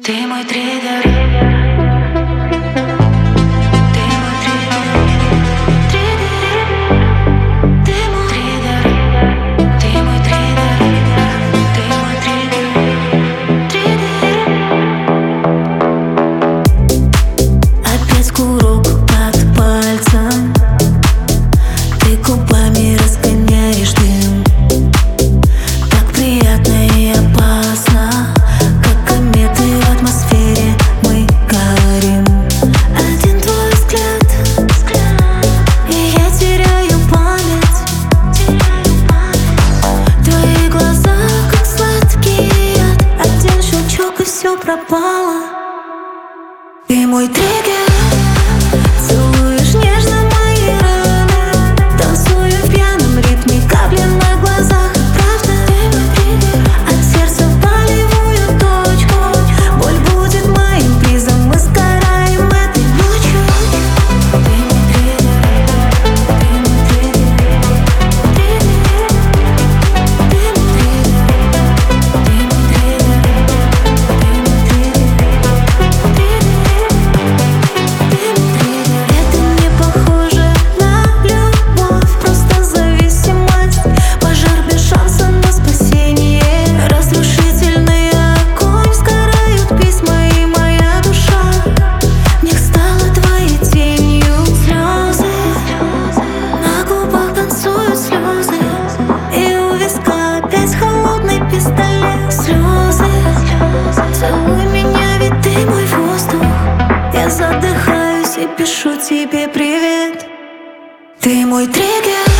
Ты мой триггер. Ты мой триггер. Ты мой триггер. Ты мой триггер. Ты мой триггер. Опять курок под пальцем. Ты губами разгоняешь дым. Так приятно и опасно. Все пропало. Ты мой триггер. Целуешь нежно мои раны. Танцую в пьяном ритме, капли на глазах. Правда, ты мой триггер. От сердца в болевую точку. Боль будет моим призом. Мы сгораем этой ночью. Ты мой триггер. Ты мой триггер. Триггер. Ты мой триггер. Ты мой триггер. Целуй меня, ведь ты мой воздух. Я задыхаюсь и пишу тебе привет. Ты мой триггер.